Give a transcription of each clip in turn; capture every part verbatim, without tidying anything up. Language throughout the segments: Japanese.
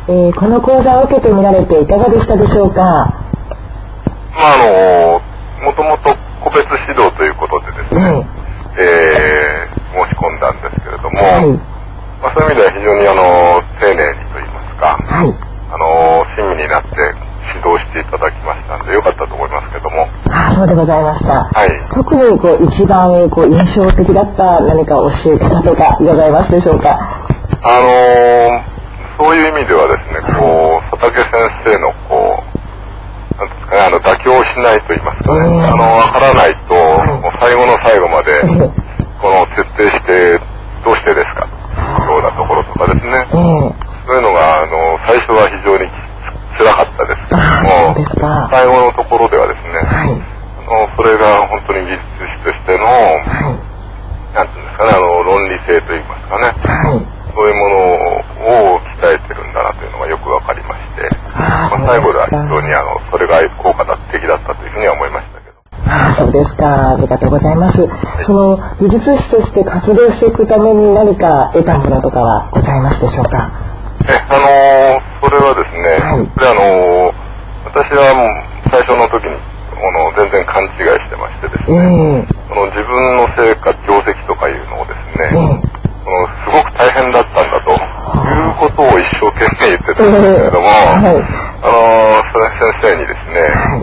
えー、この講座を受けてみられていかがでしたでしょうか？ まああのもともと個別指導ということでですね、はい、えー、申し込んだんですけれども、はい、まあ、そういう意味では非常にあの丁寧にといいますか、はい、あの親身になって指導していただきましたのでよかったと思いますけども。 ああ、そうでございました。はい、特にこう一番こう印象的だった何か教え方とかございますでしょうか？ あのー、そういう意味ではですね、こう佐竹先生のこうなんですかね、あの妥協しないと言いますかね、えー、あの分からないと、はい、もう最後の最後までこの徹底してどうしてですかようなところとかですね、えー、そういうのがあの最初は非常に辛かったですけども、最後のところではですね、はい、あのそれが本当に技術士としての、はい、なんていうんですかね、あの論理性といいますかね、はい、そういうものを鍛えてるんだなというのがよくわかりまして、あ、まあ、最後では非常にあのそれが効果的だったというふうには思いましたけど。 ああ、そうですか。ありがとうございます。はい、その技術士として活動していくために何か得たものとかはございますでしょうか？ え、あのー、それはですね、はい、であのー、私はもう最初の時にあの全然勘違いしてましてですね、えー、その自分の成果業績とかいうのをですね、えー、そのすごく大変だったんだということを一生懸命言ってたんですけれども、えーはい、あのー、それ先生にですね、はい、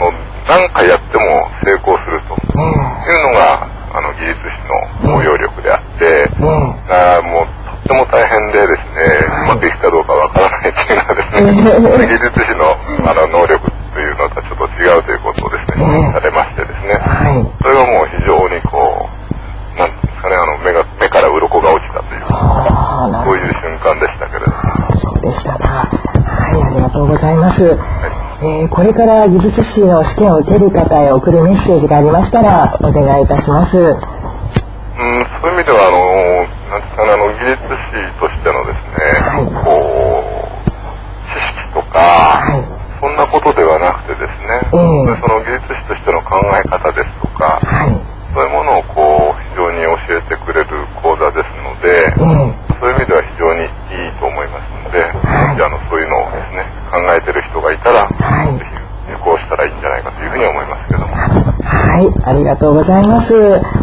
もう何回やっても成功するというのがあの技術士の応用力であって、えー、あもうとっても大変でですね、はい、うまくいくかどうかわからないっていうのはですね、技術士のあの能力というのとはちょっと違うということをですね、えー、されましてですね、はい、それはもう非常にこうなんていうんですかね、あの目が目から鱗が落ちたというか、そういう瞬間でしたけれども。 そうでしたか。はい、ありがとうございます。はい、えー、これから技術士の試験を受ける方へ送るメッセージがありましたらお願いいたします。 うん、そういう意味ではあのなんですかね、あの技術士としてのですね、はい、こう知識とか、はい、そんなことではなくてですね、えー、その技術士としての考え方ですとか、はい、そういうものをこう非常に教えてくれる講座ですので、えー、そういう意味では非常にいいと思いますので、はい、もしあのそういうのをですね考えてる人がいたら、はい、ぜひ受講したらいいんじゃないかというふうに思いますけども。 はい、ありがとうございます。